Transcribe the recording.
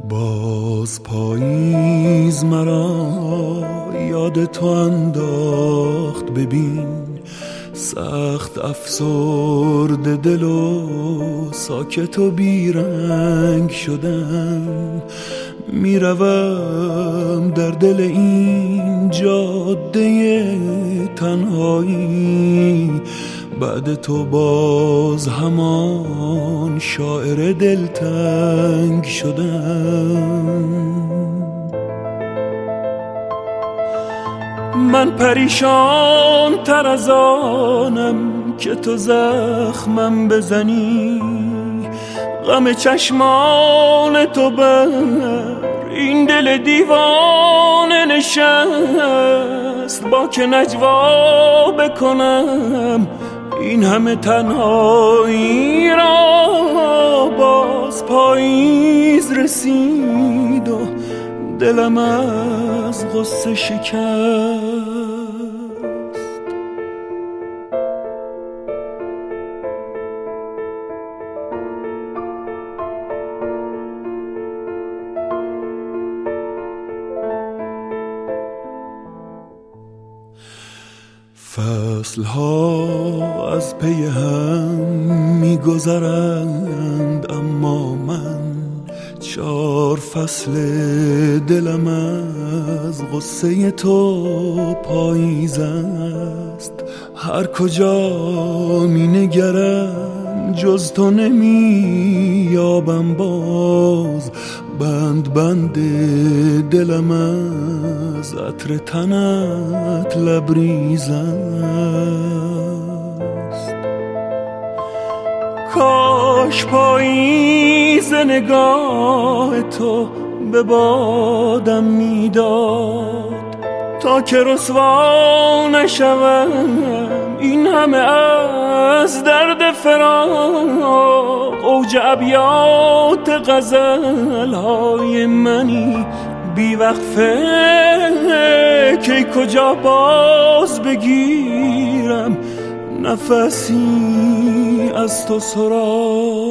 باز پاییز مرا یاد تو انداخت، ببین سخت افسرده دل و ساکت و بیرنگ شدم. میروم در دل این جاده تنهایی، بعد تو باز همان شاعر دلتنگ شدم. من پریشان تر از آنم که تو زخمم بزنی، غم چشمان تو بر این دل دیوانه نشست. با که نجوا بکنم این همه تنهایی را، باز پاییز رسید و دلم از غصه شکست. فصلها از پی هم می‌گذرند، اما من 4 فصل دلم از غصه تو پاییز است. هر کجا می‌نگرم جز تو نمی‌یابم باز، بند بند دلم از عطر تنت لبریز است. کاش پاییز نگاه تو به بادم میداد، تا که رسوا نشوم این همه از درد فراق. اوج ابیات غزل‌های منی بی وقفه، که کجا باز بگیرم نفسی از تو سراغ.